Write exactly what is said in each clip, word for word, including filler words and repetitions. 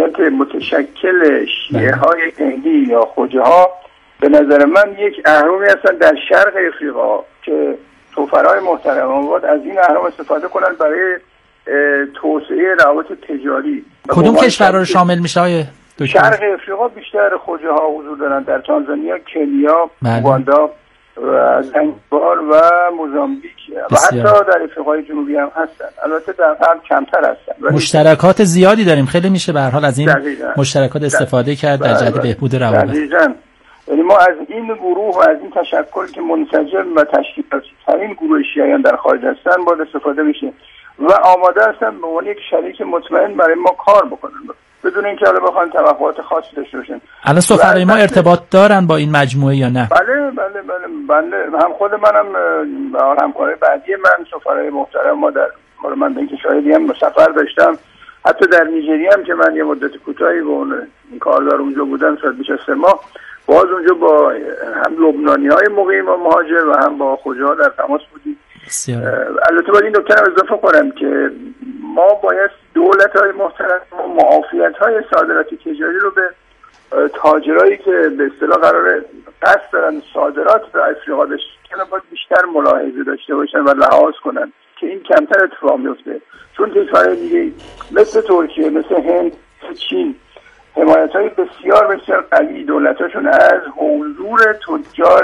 جمعیت متشکل شیعه های هندی یا خوجه ها به نظر من یک اهرمی هستن در شرق افریقا که سفرهای محترم آباد از این اهرم استفاده کنن برای توسعه روابط تجاری. کدوم کشورها رو شامل میشه های دکتر؟ شرق افریقا بیشتر خوجه ها حضور دارن، در تانزانیا، کنیا، اوگاندا و زنگبار و موزامبیک و حتی در افریقای جنوبی هم هستن. البته در غرب کمتر هستن. مشترکات زیادی داریم، خیلی میشه به هر حال از این دقیقا. مشترکات استفاده کرد در جهت بهبود روابط. دقیقاً. یعنی ما از این گروه و از این تشکل که منسجم و تشکیلاتی ترین گروه شیعیان در خارج هستن باید استفاده میشه و آماده هستن به عنوان یک شریک مطمئن برای ما کار بکنن بدون اینکه حالا بخوان توقعات خاصی داشته باشن. الان سفرای ما ارتباط دارن با این مجموعه یا نه؟ بله بله بله بله هم خود منم و همکارای بعدی من سفرای محترم ما در من به این کشورهای هم سفر داشتم، حتی در نیجریه هم که من یه مدت کوتاهی به اون این کاردار اونجا بودم شاید بیش از سه ماه، باز اونجا با هم لبنانی‌های مقیم و مهاجر و هم با خوجه‌ها در تماس بودیم. البته باید این نکته رو اضافه کنم که ما باید دولت‌های محترم و معافیت‌های صادراتی تجاری رو به تاجرایی که به اصطلاح قراره قصد دارن صادرات به افریقا بشکنن باید بیشتر ملاحظه داشته باشن و لحاظ کنن که این کمتر اتفاق میفته، چون کشورهای دیگه مثل ترکیه، مثل هند، مثل چین حمایت‌های بسیار بسیار قوی دولتاشون از حضور تجار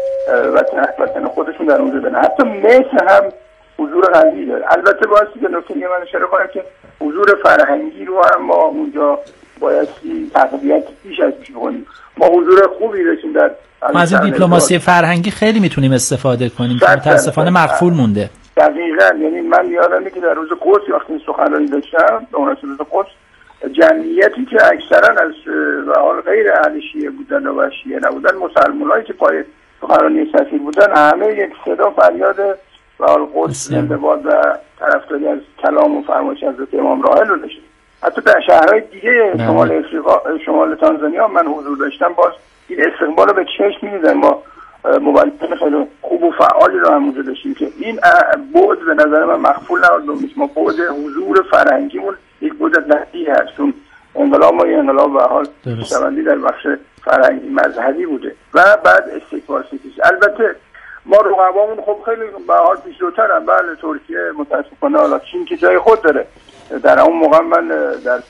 وطن خودشون در اونجا دارن. حتی مثل هم حضور قوی داره. البته بایستی که نکته من اشاره کنم که حضور فرهنگی رو هم ما اونجا بایستی تقویت بیش از پیش بکنیم. ما حضور خوبی داشتیم در ما از این دیپلماسی فرهنگی خیلی میتونیم استفاده کنیم که متاسفانه مغفول مونده. دقیقاً. یعنی من یادمه که در روز قدس وقتی سخنرانی داشتم به اون روز قدس جمعیتی که اکثرا از حال غیر اهل شیعه بودن و شیعه نبودن، مسلمانایی که پای سخنرانی سفیر بودن، همه یک صدا فریاد و حال قدس انتباد و طرفداری از کلام و فرمایش حضرت امام راحل رو داشتیم. حتی در شهرهای دیگه شمال افریقا، شمال تانزانیا من حضور داشتم، باز این استقبال رو به چشم می‌دیدن. ما مبلغین خیلی خوب و فعالی رو هم موجود داشتیم که این بود به نظر من مغفول نبود. ما بود حضور فرهنگیمون یک بود نزدیک هست، چون انقلاب ما یه انقلاب به حال شوندی در بخش فرهنگی مذهبی بوده و بعد استکبار ستیز. البته ما رقبامون خب خیلی به حال پیشروترن. بله ترکیه متاسفانه، حالا چین که جای خود داره. در اون موقع من در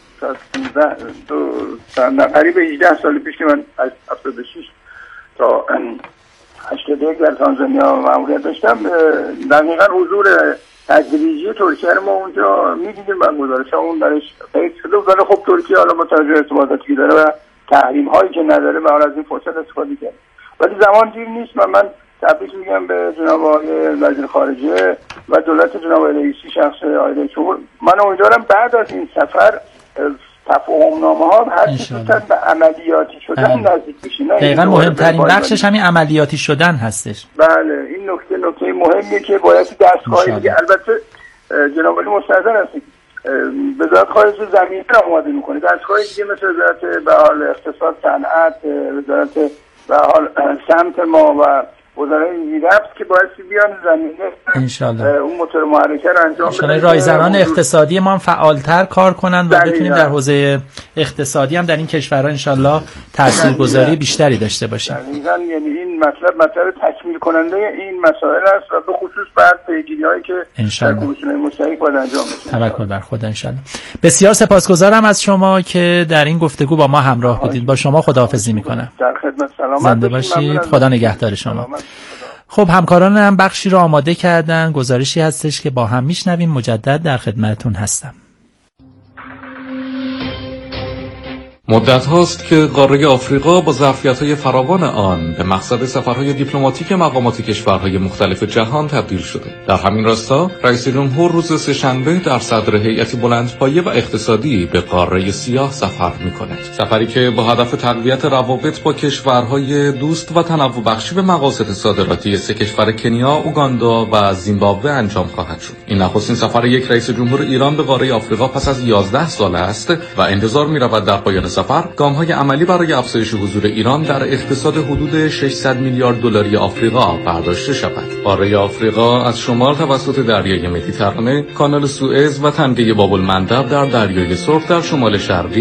قریب هجده سال پیش که من از هفتاد و شش تا هشتاد و یک در تانزانیا مأموریت داشتم، دقیقاً حضور تدریجی ترکیه رو ما اونجا می‌دیدیم و گزارش‌هامون درش قید شده بود. ولی خب ترکیه حالا با توجه ارتباطاتی که داره و تحریم‌هایی که نداره و از این فرصت استفاده کرد. ولی زمان دیر نیست و من تبریک میگم به جناب آقای وزیر خارجه و دولت جناب رئیسی شخص آقای چهور. من امیدوارم بعد از این سفر تفاهم‌نامه ها هر چیزی به عملیاتی شدن نزدیک بشین. دقیقاً مهمترین بخشش همین عملیاتی شدن هستش. بله این نکته نکته مهمیه که باید دستگاهی دیگه. البته جناب علی مستحضر هستید وزارت خارجه زمینه رو آماده میکنه، دستگاهی دیگه مثل وزارت به حال اقتصاد، صنعت، وزارت به حال سمت ما و وزرای رفت که باید بیان زمینه انشالله اون موتور محرکه رو انجام بدن. رایزنان اقتصادی ما هم فعالتر کار کنن و بتونیم در حوزه اقتصادی هم در این کشورها انشالله تاثیرگذاری بیشتری داشته باشیم. دقیقاً. یعنی این مطلب مطلب تکمیل کننده این مسائل است و به خصوص بعد پیگیری‌هایی که در کمیسیون مشترک باید انجام بشه. توکل بر خدا انشالله. بسیار سپاسگزارم از شما که در این گفتگو با ما همراه بودید. با شما خداحافظی می‌کنم. در خدمت. سلامت زنده باشید. خدا نگهدار شما. خب همکاران هم بخشی رو آماده کردن، گزارشی هستش که با هم میشنویم. مجدد در خدمتتون هستم. مدت هاست که قاره آفریقا با ظرفیت‌های فراوان آن به مقصد سفرهای دیپلماتیک مقامات کشورهای مختلف جهان تبدیل شده. در همین راستا رئیس جمهور روز سه‌شنبه در صدر هیئتی بلندپایه و اقتصادی به قاره سیاه سفر می‌کند. سفری که با هدف تقویت روابط با کشورهای دوست و تنوع بخشی به مقاصد صادراتی سه کشور کنیا، اوگاندا و زیمبابوه انجام خواهد شد. این نخستین سفر یک رئیس جمهور ایران به قاره آفریقا پس از یازده سال است و انتظار می‌رود در پایان سفر گام‌های عملی برای افزایش حضور ایران در اقتصاد حدود ششصد میلیارد دلاری آفریقا برداشته شود. قاره آفریقا از شمال توسط دریای مدیترانه، کانال سوئز و تنگه باب المندب در دریای سرخ در شمال شرقی،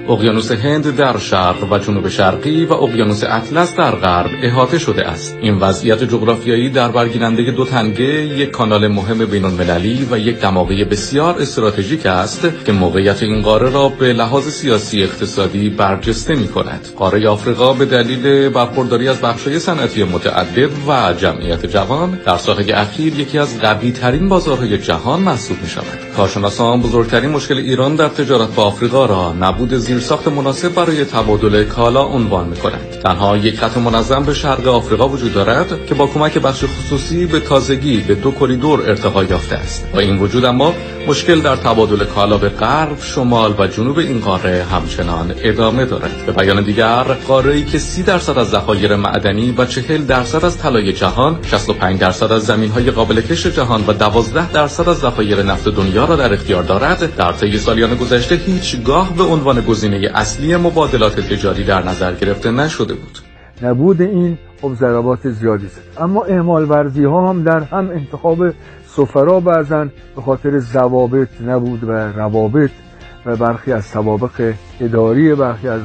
اقیانوس هند در شرق و جنوب شرقی و اقیانوس اطلس در غرب احاطه شده است. این وضعیت جغرافیایی در برگیرنده دو تنگه، یک کانال مهم بین‌المللی و یک دماغه بسیار استراتژیک است که موقعیت این قاره را به لحاظ سیاسی اقتصادی برجسته می‌کند. قاره آفریقا به دلیل برخورداری از بخش‌های صنعتی متعدد و جمعیت جوان در سال‌های اخیر یکی از قوی‌ترین بازارهای جهان محسوب می‌شود. کارشناسان بزرگترین مشکل ایران در تجارت با آفریقا را نبود زیرساخت مناسب برای تبادل کالا عنوان می‌کنند. تنها یک خط منظم به شرق آفریقا وجود دارد که با کمک بخش خصوصی به تازگی به دو کریدور ارتقا یافته است. با این وجود اما مشکل در تبادل کالا به غرب، شمال و جنوب این قاره همچنان ادامه دارد. به بیان دیگر، قاره‌ای که سی درصد از ذخایر معدنی و چهل درصد از طلای جهان، شصت و پنج درصد از زمین‌های قابل کشت جهان و دوازده درصد از ذخایر نفت دنیا را در اختیار دارد، در طی سالیان گذشته هیچگاه به عنوان گزینه اصلی مبادلات تجاری در نظر گرفته نشده بود. نبود این خب ضربات زیادی زد. اما اعمال ورزی ها هم در هم انتخاب سفرا بعضن به خاطر ضوابط نبود و روابط و برخی از سوابق اداری برخی از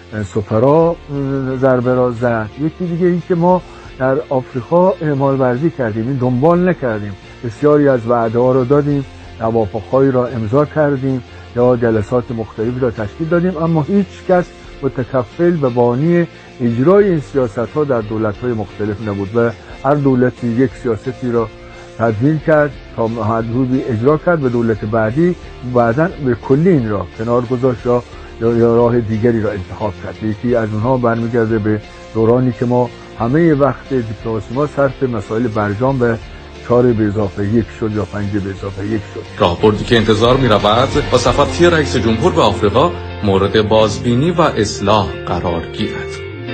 سفرا ضربه را زد. یکی دیگه این که ما در آفریقا اعمال ورزی کردیم، این دنبال نکردیم. بسیاری از وعده ها را دادیم، توافق‌هایی را امضا کردیم یا جلسات مختلفی را تشکیل دادیم، اما هیچ کس متکفل و بانی اجرای این سیاست‌ها در دولت‌های مختلف نبود و هر دولتی یک سیاستی را تدوین کرد تا حدودی اجرا کرد و دولت بعدی بعداً به کلی این را کنار گذاشت یا یا راه دیگری را انتخاب کرد. یکی از اونها برمیگرده به دورانی که ما همه وقت دیپلماسی ما صرف مسائل برجام و چهار به اضافه یک شد یا پنج به اضافه یک شد. راهبردی که انتظار می رود با سفارتی رئیس جمهور به آفریقا مورد بازبینی و اصلاح قرار گیرد.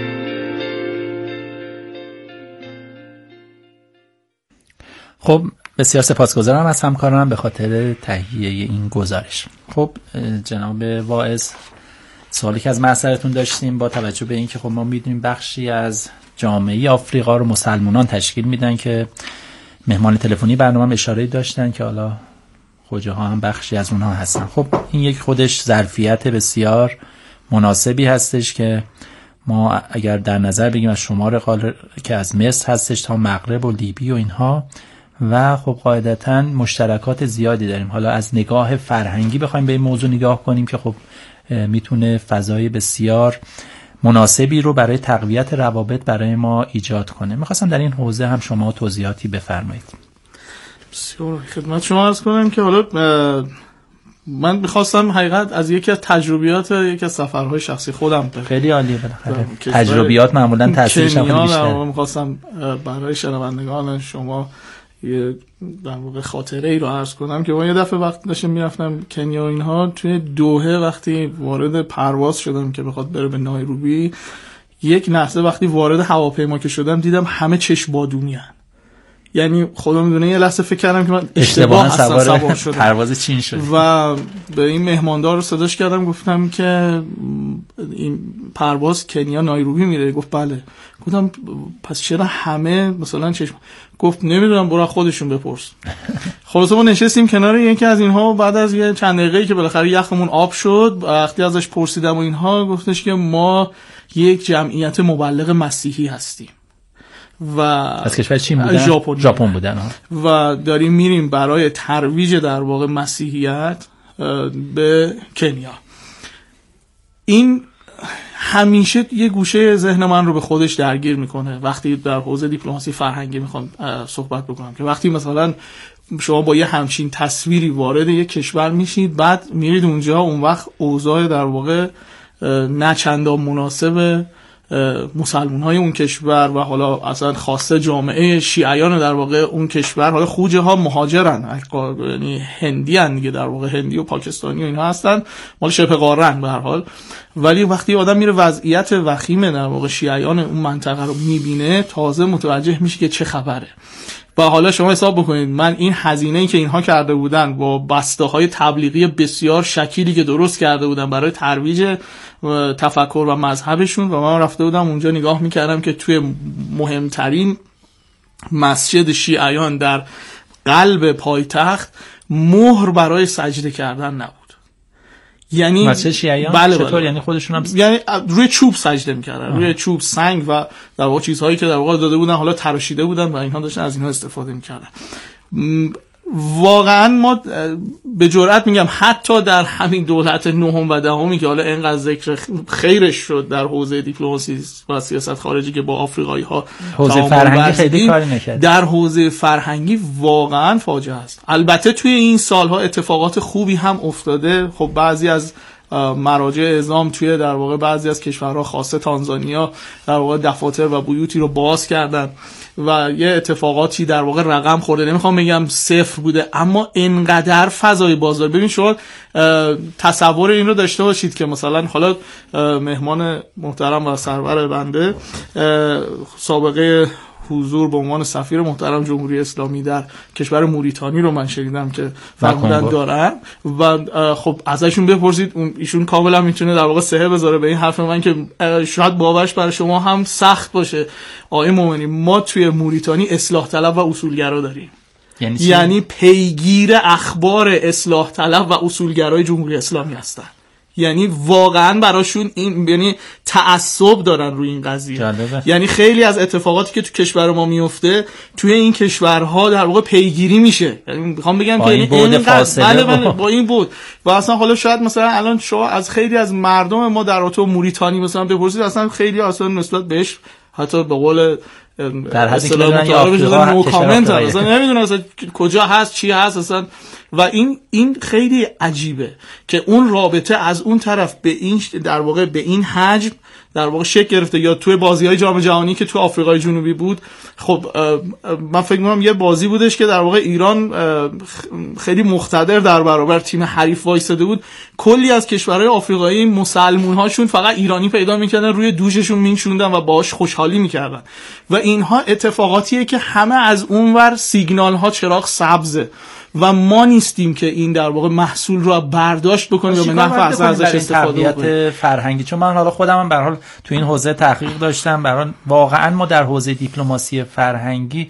خب بسیار سپاسگزارم از همکارانم به خاطر تهیه این گزارش. خب جناب واعظ، سوالی که از محضرتون داشتیم با توجه به اینکه خب ما میدونیم بخشی از جامعه آفریقا رو مسلمانان تشکیل میدن که مهمان تلفنی برنامه اشاره داشتن که حالا خوجه‌ها هم بخشی از اونها هستن. خب این یک خودش ظرفیت بسیار مناسبی هستش که ما اگر در نظر بگیریم از شمار قاره که از مصر هستش تا مغرب و لیبی و اینها و خب قاعدتاً مشترکات زیادی داریم. حالا از نگاه فرهنگی بخوایم به این موضوع نگاه کنیم که خب میتونه فضای بسیار مناسبی رو برای تقویت روابط برای ما ایجاد کنه. میخواستم در این حوزه هم شما توضیحاتی بفرمایید. بسیار خدمت شما عرض کنم که حالا من میخواستم حقیقت از یکی از تجربیات یکی از سفرهای شخصی خودم بگم. خیلی عالیه. بالاخره تجربیات معمولا تاثیرش خیلی بیشتره. میخواستم برای شنوندگان شما یه در واقع خاطره ای رو عرض کنم که من یه دفعه وقتی داشتم میرفتم کنیا اینها، توی دوحه وقتی وارد پرواز شدم که بخواد بره به نایروبی، یک لحظه وقتی وارد هواپیما که شدم دیدم همه چشم بادونی هن. یعنی خدا میدونه یه لحظه فکر کردم که من اشتباه هستم سوار شدم پرواز چین شد و به این مهماندار رو صداش کردم، گفتم که این پرواز کنیا نایروبی میره. گفت بله. گفتم پس چرا همه مثلا چشم؟ گفت نمیدونم، برو خودشون بپرس. خلاص ما نشستیم کنار یکی از اینها، بعد از یه چند دقیقه‌ای که بالاخره یخمون آب شد، وقتی ازش پرسیدم و اینها، گفتش که ما یک جمعیت مبلغ مسیحی هستیم و از کشور چین بودن، ژاپن ژاپن بودن و داریم میریم برای ترویج در واقع مسیحیت به کنیا. این همیشه یه گوشه ذهن من رو به خودش درگیر میکنه وقتی در حوزه دیپلماسی فرهنگی میخوام صحبت بکنم، که وقتی مثلا شما با یه همچین تصویری وارد یه کشور میشید، بعد میرید اونجا، اون وقت اوضاع در واقع نه چندان مناسب مسلمان های اون کشور و حالا اصلا خاصه جامعه شیعیان در واقع اون کشور، حالا خوجه ها مهاجرن، یعنی هندی هن دیگه، در واقع هندی و پاکستانی و اینها هستن، مال شبه قاره به هر حال. ولی وقتی آدم میره وضعیت وخیم در واقع شیعیان اون منطقه رو میبینه، تازه متوجه میشه که چه خبره. و حالا شما حساب بکنید من این هزینه‌ای که اینها کرده بودن با بسته‌های تبلیغی بسیار شکیلی که درست کرده بودن برای ترویج تفکر و مذهبشون، و من رفته بودم اونجا نگاه میکردم که توی مهمترین مسجد شیعیان در قلب پایتخت مهر برای سجده کردن نبود. یعنی بچه شیعیان بله چطور بله. یعنی خودشون هم یعنی روی چوب سجده میکردن، روی چوب، سنگ و در واقع چیزهایی که در واقع داده بودن حالا تراشیده بودن و اینها داشتن از اینها استفاده میکردن. واقعا ما به جرئت میگم حتی در همین دولت نهم و دهمی که حالا اینقدر ذکر خیرش شد در حوزه دیپلماسی و سیاست خارجی که با آفریقایی ها حوزه فرهنگی خیلی کاری نکرد، در حوزه فرهنگی واقعا فاجعه است. البته توی این سالها اتفاقات خوبی هم افتاده. خب بعضی از مراجع اعزام توی در واقع بعضی از کشورها خاصه تانزانیا در واقع دفاتر و بیوتی رو باز کردن و یه اتفاقاتی در واقع رقم خورده. نمیخوام بگم صفر بوده، اما انقدر فضای بازار. ببین شما تصور این رو داشته باشید که مثلا حالا مهمان محترم و سرور بنده سابقه حضور به عنوان سفیر محترم جمهوری اسلامی در کشور موریتانی رو من شنیدم که فرمودن دارن و خب ازشون بپرسید، ایشون کاملا میتونه در واقع صحه بذاره به این حرف من که شاید باورش برای شما هم سخت باشه. آقای مومنی، ما توی موریتانی اصلاح طلب و اصولگرا داریم. یعنی, یعنی پیگیر اخبار اصلاح طلب و اصولگرای جمهوری اسلامی هستن. یعنی واقعا براشون این یعنی تعصب دارن روی این قضیه. جالبه. یعنی خیلی از اتفاقاتی که تو کشور ما میفته توی این کشورها در واقع پیگیری میشه. یعنی میخوام بگم که این بود فاصله بله بله با این بود و اصلا حالا شاید مثلا الان شما از خیلی از مردم ما در تو موریتانی مثلا بپرسید، اصلا خیلی اصلا نسبت بهش حتی به قول در حدی که نو کامنت اصلا نمیدونه اصلا کجا هست چی هست اصلا. و این این خیلی عجیبه که اون رابطه از اون طرف به این در واقع به این حجم در واقع شکل گرفته. یا توی بازی‌های جام جهانی که تو آفریقای جنوبی بود، خب من فکر می‌کنم یه بازی بودش که در واقع ایران خیلی مقتدر در برابر تیم حریف وایساده بود. کلی از کشورهای آفریقایی مسلمون‌هاشون فقط ایرانی پیدا می‌کردن، روی دوششون می‌نشوندن و باهاش خوشحالی می‌کردن. و اینها اتفاقاتیه که همه از اونور سیگنال‌ها چراغ سبزه و ما نیستیم که این در واقع محصول رو برداشت بکنیم و به نفع ازش استفاده بکنیم. فرهنگی، چون من حالا خودم هم به هر حال تو این حوزه تحقیق داشتم، به هر حال واقعا ما در حوزه دیپلماسی فرهنگی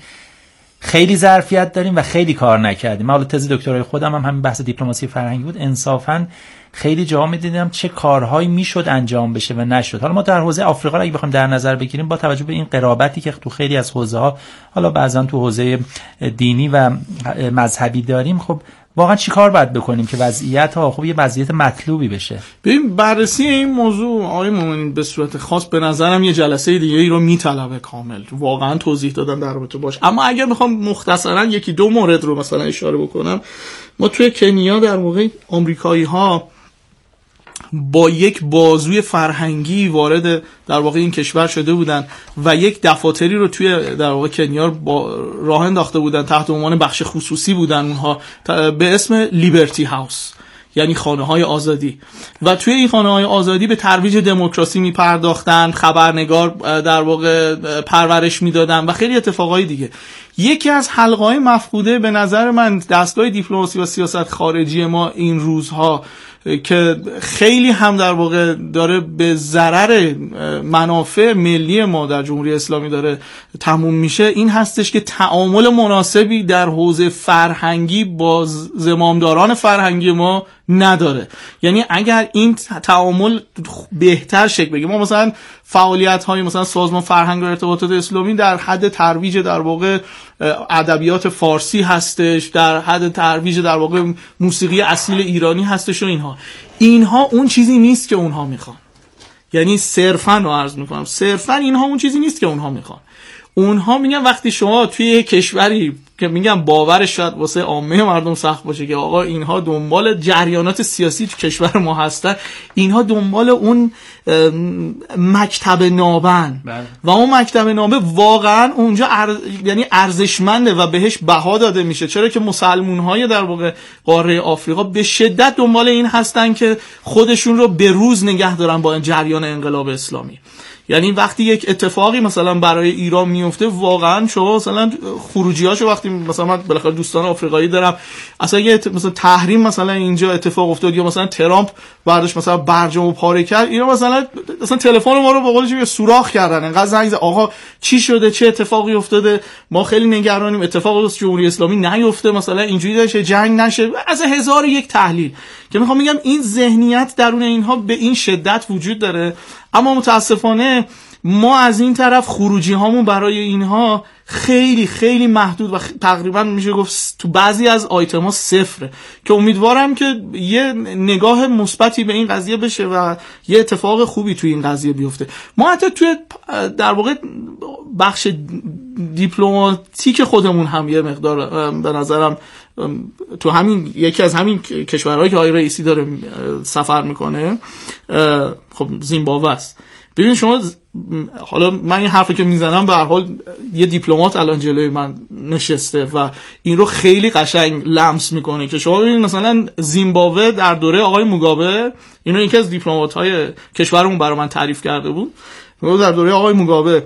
خیلی ظرفیت داریم و خیلی کار نکردیم. من حالا تز دکترای خودم هم همین بحث دیپلماسی فرهنگی بود. انصافاً خیلی جاها می‌دیدم چه کارهایی میشد انجام بشه و نشد. حالا ما در حوزه آفریقا اگه بخوایم در نظر بگیریم، با توجه به این قرابتی که تو خیلی از حوزه‌ها حالا بعضا تو حوزه دینی و مذهبی داریم، خب واقعا چی کار باید بکنیم که وضعیت ها خب یه وضعیت مطلوبی بشه؟ ببین بررسی این موضوع آقای مومنی به صورت خاص به نظرم یه جلسه دیگه ای رو میطلبه کامل واقعا توضیح دادن در رابطه باشه. اما اگر بخوام مختصرا یکی دو مورد رو مثلا اشاره بکنم، ما توی کنیا در واقع آمریکایی ها با یک بازوی فرهنگی وارد در واقع این کشور شده بودن و یک دفاتری رو توی در واقع کنیا با راه انداخته بودن، تحت عنوان بخش خصوصی بودن اونها، به اسم لیبرتی هاوس، یعنی خانه های آزادی. و توی این خانه های آزادی به ترویج دموکراسی می پرداختن، خبرنگار در واقع پرورش می دادن و خیلی اتفاقای دیگه. یکی از حلقه های مفقوده به نظر من دستگاه دیپلماسی و سیاست خارجی ما این روزها که خیلی هم در واقع داره به ضرر منافع ملی ما در جمهوری اسلامی داره تموم میشه، این هستش که تعامل مناسبی در حوزه فرهنگی با زمامداران فرهنگی ما نداره. یعنی اگر این تعامل بهتر شکل بگیره، ما مثلا فعالیت های مثلا سازمان فرهنگ و ارتباطات اسلامی در حد ترویج در واقع ادبیات فارسی هستش، در حد ترویج در واقع موسیقی اصیل ایرانی هستش و اینها اینها اون چیزی نیست که اونها میخوان. یعنی صرفاً رو عرض میکنم صرفاً اینها اون چیزی نیست که اونها میخوان. اونها میگن وقتی شما توی یک کشوری که میگم باورش شاید واسه عامه مردم سخت باشه که آقا اینها دنبال جریانات سیاسی تو کشور ما هستن، اینها دنبال اون مکتب نابن و اون مکتب نابه واقعا اونجا ار... یعنی ارزشمنده و بهش بها داده میشه. چرا که مسلمون‌های در واقع قاره آفریقا به شدت دنبال این هستن که خودشون رو به روز نگه دارن با جریان انقلاب اسلامی. یعنی وقتی یک اتفاقی مثلا برای ایران میفته، واقعا شما مثلا خروجیاشو وقتی مثلا من بالاخره دوستان آفریقایی دارم، اصلا یه مثلا تحریم مثلا اینجا اتفاق افتاد یا مثلا ترامپ بعدش مثلا برجام و پاره کرد، اینا مثلا مثلا تلفن ما رو به قول چه سوراخ کردن، انقدر زنگ زد آقا چی شده، چه اتفاقی افتاده، ما خیلی نگرانیم اتفاق واسه جمهوری اسلامی نیفته، مثلا اینجوری نشه، جنگ نشه، از هزار یک تحلیل که میخوام میگم این ذهنیت درون اینها به این شدت وجود داره. اما متاسفانه ما از این طرف خروجی هامون برای اینها خیلی خیلی محدود و تقریبا میشه گفت تو بعضی از آیتم ها صفره، که امیدوارم که یه نگاه مثبتی به این قضیه بشه و یه اتفاق خوبی توی این قضیه بیفته. ما حتی توی در واقع بخش دیپلماتیک خودمون هم یه مقدار به نظرم تو همین یکی از همین کشورهایی که آقای رئیسی داره سفر میکنه، خب زیمبابوه است. ببین شما حالا من این حرفی که میزنم به هر حال یه دیپلمات الان جلوی من نشسته و این رو خیلی قشنگ لمس میکنه که شما ببینید مثلا زیمبابوه در دوره آقای موگابه، اینو یکی از دیپلمات‌های کشورمون برای من تعریف کرده بود، در دوره آقای موگابه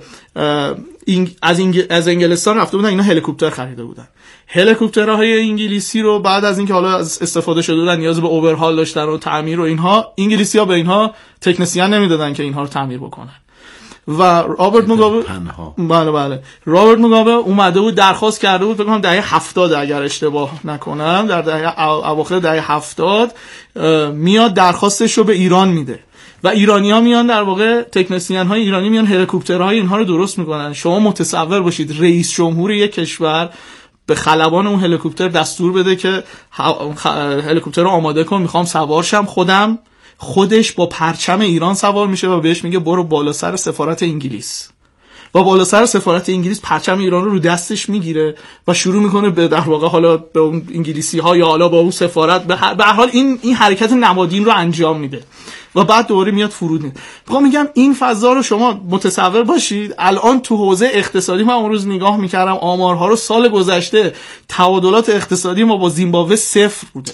از انگ... از انگلستان رفته بودن، اینا هلیکوپتر خریده بودن. هلیکوپترهای انگلیسی رو بعد از اینکه حالا از استفاده شده بودن نیاز به اوورهال داشتن و تعمیر و اینها، انگلیسی‌ها به اینها تکنسین نمیدادن که اینها رو تعمیر بکنن و رابرت موگابه بله بله رابرت موگابه اومده بود درخواست کرده بود، فکر کنم دهه هفتاد اگر اشتباه نکنم، در دهه اواخر دهه هفتاد میاد درخواستش رو به ایران میده و ایرانی‌ها میان در واقع تکنسین‌های ایرانی میان هلیکوپترهای اینها رو درست میکنن. شما متصور باشید رئیس جمهور یک کشور به خلبان اون هلیکوپتر دستور بده که هلیکوپتر رو آماده کن، میخوام سوار شم، خودم خودش با پرچم ایران سوار میشه و بهش میگه برو بالا سر سفارت انگلیس و بالا سر سفارت انگلیس پرچم ایران رو رو دستش میگیره و شروع میکنه به در واقع حالا به اون انگلیسی ها یا حالا با اون سفارت به هر حال این این حرکت نمادین رو انجام میده و بعد دوباره میاد فرود میاد. میخوام میگم این فضا رو شما متصور باشید. الان تو حوزه اقتصادی من اون روز نگاه میکردم آمارها رو، سال گذشته تبادلات اقتصادی ما با زیمبابوه صفر بوده،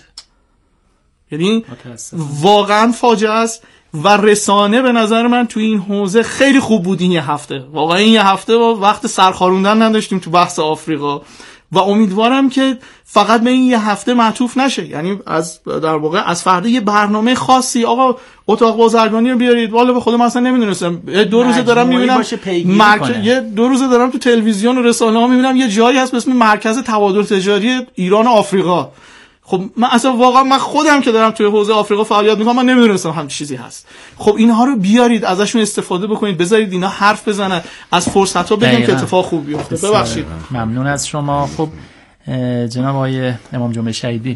یعنی واقعا فاجعه است. و رسانه به نظر من تو این حوزه خیلی خوب بود این یه هفته، واقعا این یه هفته با وقت سرخاروندن نداشتیم تو بحث آفریقا و امیدوارم که فقط به این یه هفته معطوف نشه، یعنی از در واقع از فردا یه برنامه خاصی، آقا اتاق بازرگانی رو بیارید، والا به خودم اصلا نمیدونستم، دو روزه دارم میبینم مرکز یه دو روزه دارم تو تلویزیون و رسانه ها میبینم یه جایی هست به اسم مرکز تبادل تجاری ایران و آفریقا. خب من اصلا واقعا من خودم که دارم توی حوزه آفریقا فعالیت میکنم من نمیدونستم همین چیزی هست. خب اینها رو بیارید ازشون استفاده بکنید، بذارید اینا حرف بزنن، از فرصت ها بگیم که اتفاق خوب بیفته. ببخشید. ممنون از شما. خب جناب آقای امام جمعه شهیدی،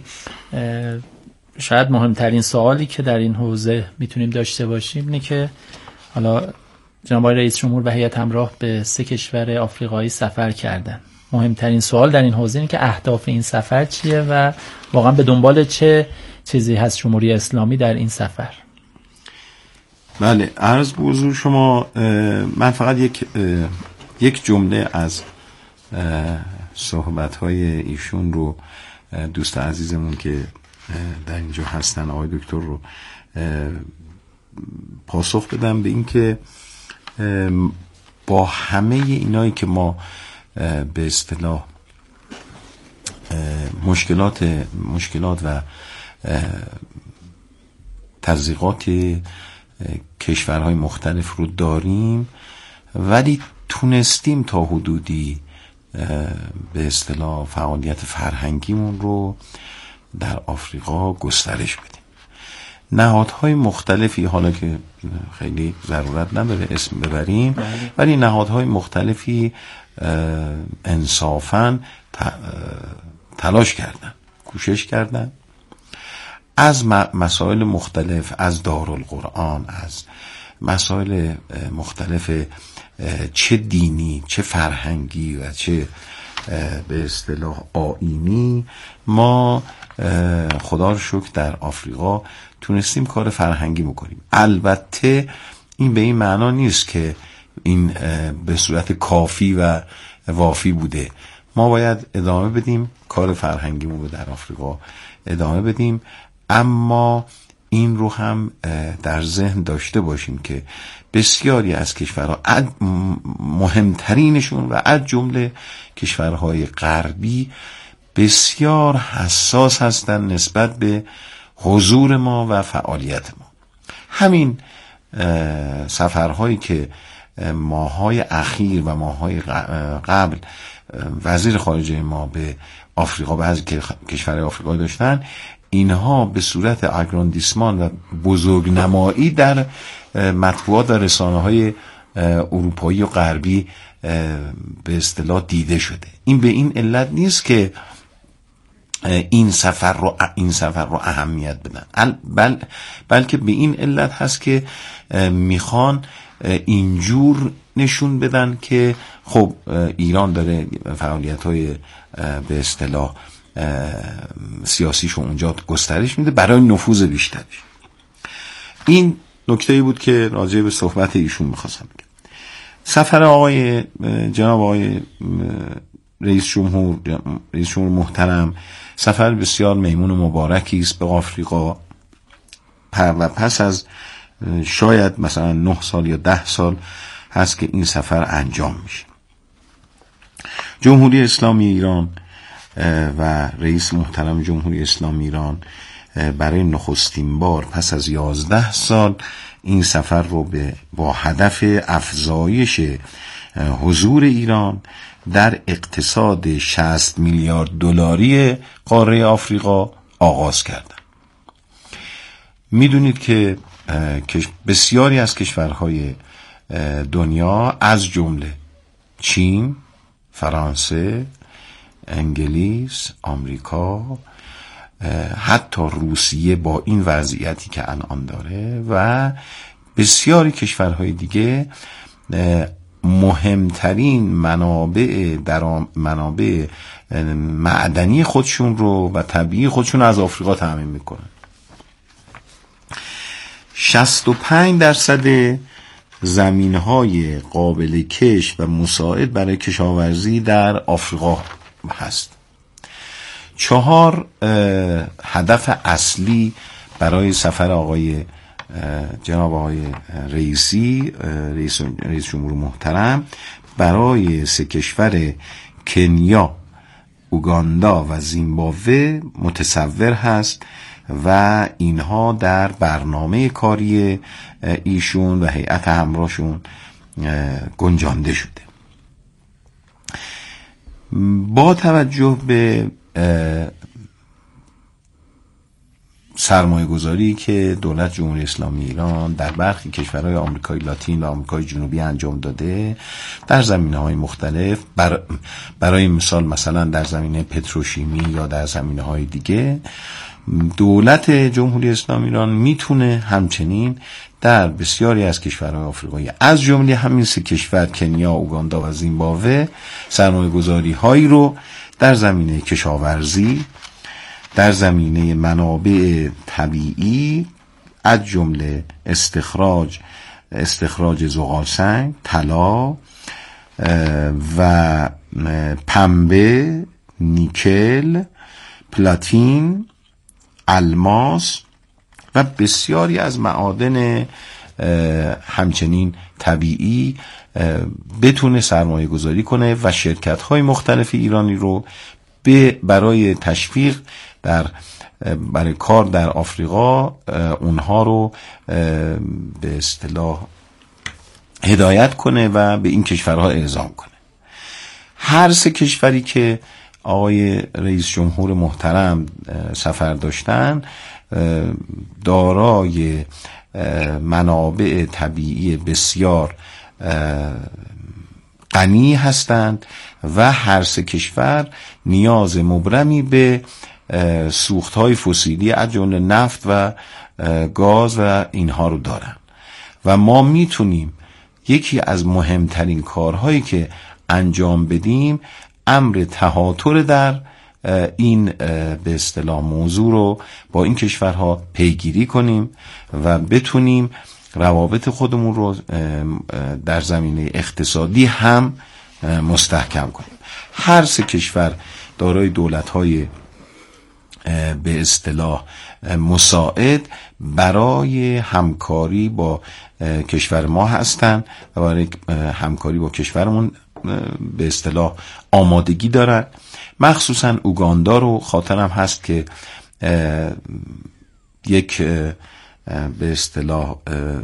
شاید مهمترین سوالی که در این حوزه میتونیم داشته باشیم اینه که حالا جناب آقای رئیس جمهور و هیئت همراه به سه کشور آفریقایی سفر کردن. مهمترین سوال در این حوزه اینه که اهداف این سفر چیه و واقعا به دنبال چه چیزی هست جمهوری اسلامی در این سفر؟ بله، عرض به حضور شما من فقط یک یک جمله از صحبت‌های ایشون رو دوست عزیزمون که در اینجا هستن آقای دکتر رو پاسخ بدم به این که با همه اینایی که ما به اصطلاح مشکلات مشکلات و تضییقات کشورهای مختلف رو داریم، ولی تونستیم تا حدودی به اصطلاح فعالیت فرهنگیمون رو در آفریقا گسترش بدیم. نهادهای مختلفی، حالا که خیلی ضرورت نداره اسم ببریم، ولی نهادهای مختلفی انصافاً تلاش کردن، کوشش کردن، از مسائل مختلف، از دارالقرآن، از مسائل مختلف چه دینی، چه فرهنگی و چه به اصطلاح آیینی، ما خدا رو شکر در آفریقا تونستیم کار فرهنگی بکنیم. البته این به این معنا نیست که این به صورت کافی و وافی بوده. ما باید ادامه بدیم، کار فرهنگیمون رو در آفریقا ادامه بدیم، اما این رو هم در ذهن داشته باشیم که بسیاری از کشورها، مهمترینشون و از جمله کشورهای غربی، بسیار حساس هستند نسبت به حضور ما و فعالیت ما. همین سفرهایی که ماهای اخیر و ماهای قبل وزیر خارجه ما به آفریقا، بعضی کشورهای آفریقایی داشتن، اینها به صورت اگراندیسمان و بزرگنمایی در مطبوعات و رسانه های اروپایی و غربی به اصطلاح دیده شده. این به این علت نیست که این سفر رو این سفر رو اهمیت بدن، بل بلکه به این علت هست که میخوان اینجور نشون بدن که خب ایران داره فعالیت‌های به اصطلاح سیاسیشو اونجا گسترش میده برای نفوذ بیشترش. این نکته‌ای بود که راجع به صحبت ایشون می‌خواستم بگم. سفر آقای جناب آقای رئیس جمهور رئیس جمهور محترم سفر بسیار میمون و مبارکی است به آفریقا و پس از شاید مثلا نه سال یا ده سال هست که این سفر انجام میشه. جمهوری اسلامی ایران و رئیس محترم جمهوری اسلامی ایران برای نخستین بار پس از یازده سال این سفر رو به با هدف افزایش حضور ایران در اقتصاد شصت میلیارد دلاری قاره آفریقا آغاز کردن. میدونید که بسیاری از کشورهای دنیا از جمله چین، فرانسه، انگلیس، آمریکا، حتی روسیه با این وضعیتی که الان داره و بسیاری کشورهای دیگه مهمترین منابع در منابع معدنی خودشون رو و طبیعی خودشون از آفریقا تامین میکنن. شصت و پنج درصد زمینهای قابل کش و مساعد برای کشاورزی در آفریقا هست. چهار هدف اصلی برای سفر آقای جناب آقای رئیسی رئیس رئیس جمهور محترم برای سه کشور کنیا، اوگاندا و زیمبابوه متصور هست و اینها در برنامه کاری ایشون و هیئت همراهشون گنجانده شده. با توجه به سرمایه گذاری که دولت جمهوری اسلامی ایران در برخی کشورهای آمریکای لاتین و آمریکای جنوبی انجام داده در زمینه‌های مختلف، بر برای مثال مثلا در زمینه پتروشیمی یا در زمینه‌های دیگه، دولت جمهوری اسلامی ایران میتونه همچنین در بسیاری از کشورهای آفریقایی از جمله همین سه کشور کنیا، اوگاندا و زیمبابوه سرمایه گذاری هایی رو در زمینه کشاورزی، در زمینه منابع طبیعی از جمله استخراج استخراج زغالسنگ، طلا و پنبه، نیکل، پلاتین، الماس و بسیاری از معادن همچنین طبیعی بتونه سرمایه گذاری کنه و شرکت های مختلف ایرانی رو به برای تشویق در برای کار در آفریقا اونها رو به اصطلاح هدایت کنه و به این کشورها اعزام کنه. هر سه کشوری که آقای رئیس جمهور محترم سفر داشتن دارای منابع طبیعی بسیار غنی هستند و هر سه کشور نیاز مبرمی به سوختهای فسیلی از جمله نفت و گاز و اینها رو دارن و ما میتونیم یکی از مهمترین کارهایی که انجام بدیم امر تهاتر در این به اصطلاح موضوع رو با این کشورها پیگیری کنیم و بتونیم روابط خودمون رو در زمینه اقتصادی هم مستحکم کنیم. هر سه کشور دارای دولت‌های به اصطلاح مساعد برای همکاری با کشور ما هستن و برای همکاری با کشورمون به اصطلاح آمادگی دارن. مخصوصا اوگاندا رو خاطرم هست که یک به اصطلاح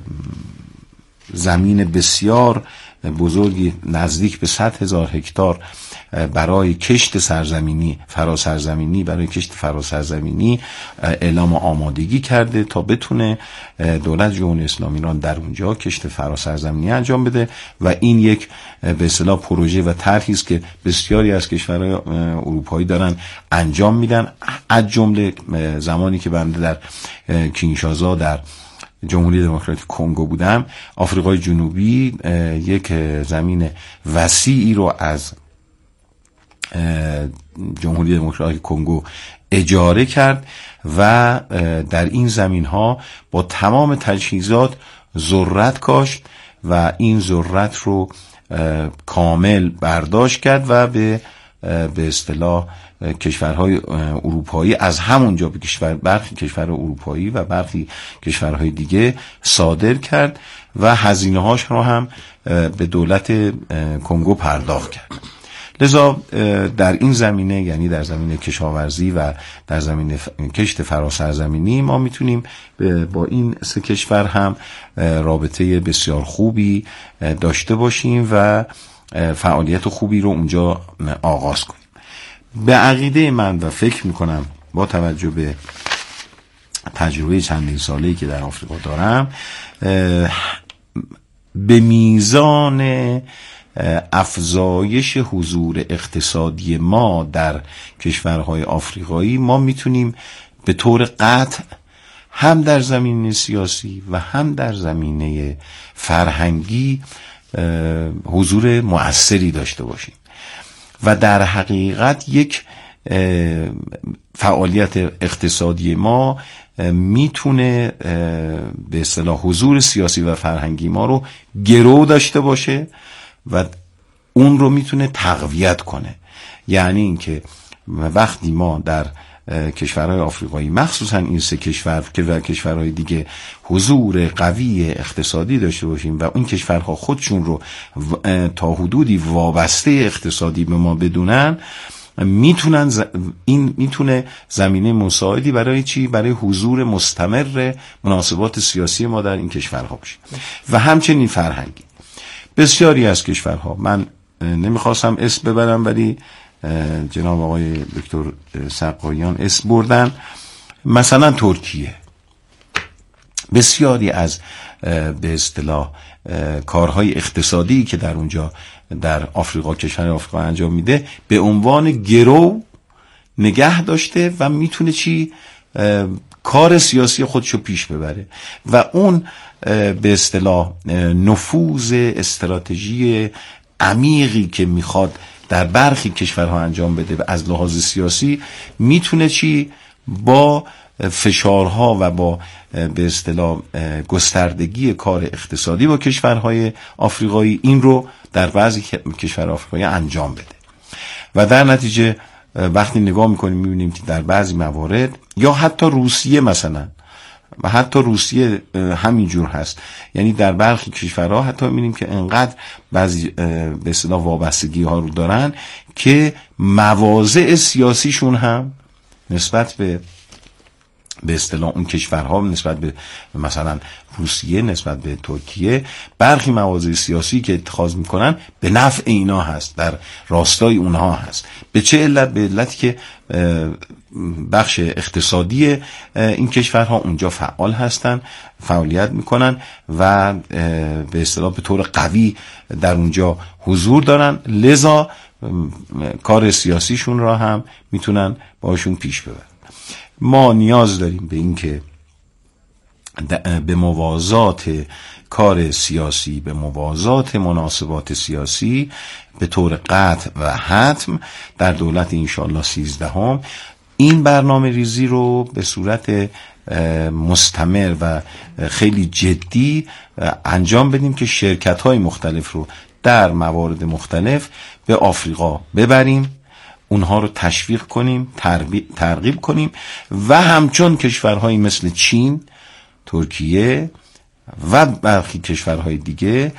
زمین بسیار بزرگی نزدیک به صد هزار هکتار برای کشت سرزمینی فراسرزمینی برای کشت فراسرزمینی اعلام آمادگی کرده تا بتونه دولت جمهوری اسلامی ایران در اونجا کشت فراسرزمینی انجام بده و این یک به اصطلاح پروژه و طرحی است که بسیاری از کشورهای اروپایی دارن انجام میدن. از جمله زمانی که بنده در کینشاسا در جمهوری دموکراتیک کنگو بودم، آفریقای جنوبی یک زمین وسیعی رو از جمهوری دموکراتیک کنگو اجاره کرد و در این زمین ها با تمام تجهیزات ذرت کاشت و این ذرت رو کامل برداشت کرد و به به اصطلاح کشورهای اروپایی از همونجا به کشور برخی کشور اروپایی و برخی کشورهای دیگه صادر کرد و هزینه هاش رو هم به دولت کنگو پرداخت کرد. لذا در این زمینه، یعنی در زمینه کشاورزی و در زمینه کشت فراسرزمینی، ما میتونیم با این سه کشور هم رابطه بسیار خوبی داشته باشیم و فعالیت خوبی رو اونجا آغاز کنیم. به عقیده من و فکر میکنم با توجه به تجربه چندین ساله‌ای که در آفریقا دارم، به میزان افزایش حضور اقتصادی ما در کشورهای آفریقایی ما میتونیم به طور قطع هم در زمینه سیاسی و هم در زمینه فرهنگی حضور مؤثری داشته باشیم و در حقیقت یک فعالیت اقتصادی ما میتونه به اصطلاح حضور سیاسی و فرهنگی ما رو گرو داشته باشه و اون رو میتونه تقویت کنه. یعنی اینکه وقتی ما در کشورهای آفریقایی، مخصوصا این سه کشور که و کشورهای دیگه، حضور قوی اقتصادی داشته باشیم و اون کشورها خودشون رو تا حدودی وابسته اقتصادی به ما بدونن، میتونن ز... این میتونه زمینه مساعدی برای چی؟ برای حضور مستمر مناسبات سیاسی ما در این کشورها باشه و همچنین فرهنگی. بسیاری از کشورها، من نمیخواستم اسم ببرم ولی جناب آقای دکتر سقاییان اسم بردن، مثلا ترکیه، بسیاری از به اصطلاح کارهای اقتصادی که در اونجا در آفریقا، کشور آفریقا انجام میده، به عنوان گرو نگه داشته و میتونه چی؟ کار سیاسی خودشو پیش ببره و اون به اصطلاح نفوذ استراتژی عمیقی که میخواد در برخی کشورها انجام بده از لحاظ سیاسی، میتونه چی؟ با فشارها و با به اصطلاح گستردگی کار اقتصادی با کشورهای آفریقایی این رو در بعضی کشور آفریقایی انجام بده و در نتیجه وقتی نگاه میکنیم میبینیم که در بعضی موارد، یا حتی روسیه مثلا، و حتی روسیه همینجور هست، یعنی در برخی کشورها حتی میبینیم که انقدر بعضی به اصطلاح وابستگی ها رو دارن که مواضع سیاسیشون هم نسبت به به اصطلاح اون کشورها، نسبت به مثلا روسیه، نسبت به ترکیه، برخی مواضع سیاسی که اتخاذ میکنن به نفع اینا هست، در راستای اونها هست. به چه علت؟ به علتی که بخش اقتصادی این کشورها اونجا فعال هستن، فعالیت میکنن و به اصطلاح به طور قوی در اونجا حضور دارن، لذا کار سیاسیشون را هم میتونن باشون پیش ببرن. ما نیاز داریم به این که به موازات کار سیاسی، به موازات مناسبات سیاسی به طور قطع و حتم در دولت انشاءالله سیزدهم این برنامه ریزی رو به صورت مستمر و خیلی جدی انجام بدیم که شرکت‌های مختلف رو در موارد مختلف به آفریقا ببریم، اونها رو تشویق کنیم، ترغیب کنیم و همچون کشورهایی مثل چین، ترکیه و برخی کشورهای دیگه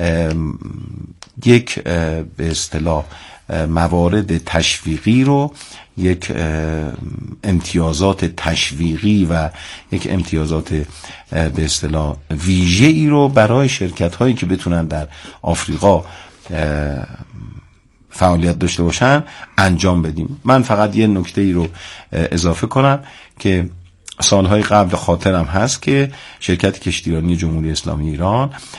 یک به اصطلاح موارد تشویقی رو، یک امتیازات تشویقی و یک امتیازات به اصطلاح ویژه‌ای رو برای شرکت هایی که بتونن در آفریقا فعالیت داشته باشن انجام بدیم. من فقط یه نکته ای رو اضافه کنم که سالهای قبل خاطرم هست که شرکت کشتیرانی جمهوری اسلامی ایران